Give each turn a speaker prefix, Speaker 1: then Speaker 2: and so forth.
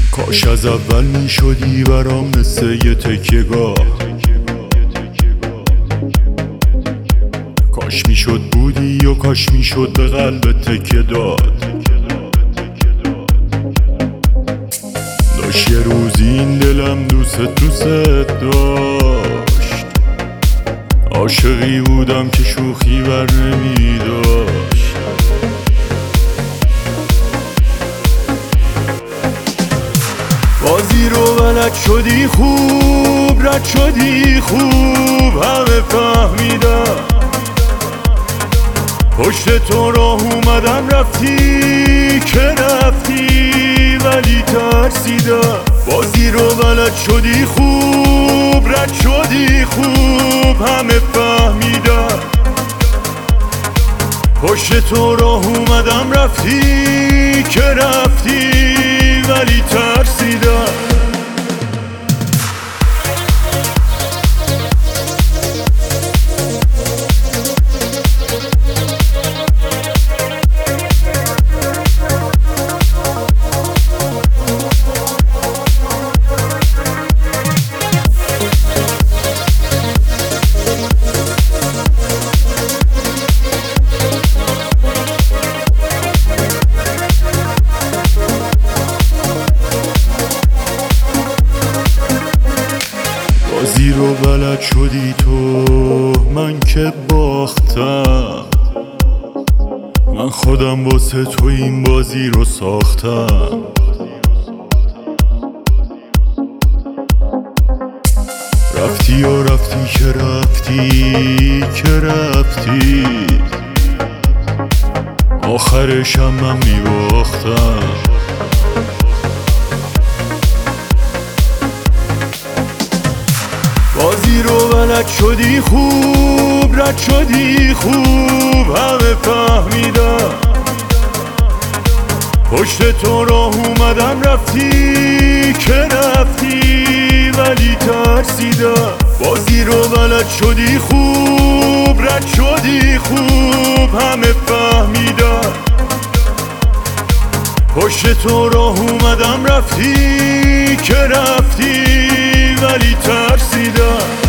Speaker 1: کاش از اول می شدی برام مثل یه تکیه‌گاه، کاش می شد بودی و کاش می شد به قلب تکیه داد. داشت یه روزی این دلم دوست داشت، عاشقی بودم که شوخی بر نمی داشت. بازی رو بلد شدی خوب، رد شدی خوب، همه فهمیدم. پشت تو راه اومدم رفتی که رفتی ولی ترسیدم. بازی رو بلد شدی خوب، رد شدی خوب، همه فهمیدم. پشت تو راه اومدم رفتی که رفتی ولی ترسیدم. بازی رو بلد شدی تو، من که باختم. من خودم واسه تو این بازی رو ساختم. رفتی و رفتی که رفتی که رفتی، آخرشم من میباختم. بازی رو بلد شدی خوب، رد شدی خوب، همه فهمیدم. پشت تو راه اومدم رفتی که رفتی ولی ترسیدم. بازی رو بلد شدی خوب، رد شدی خوب، همه فهمیدم. پشت تو راه اومدم رفتی که رفتی ولی ترسیدم.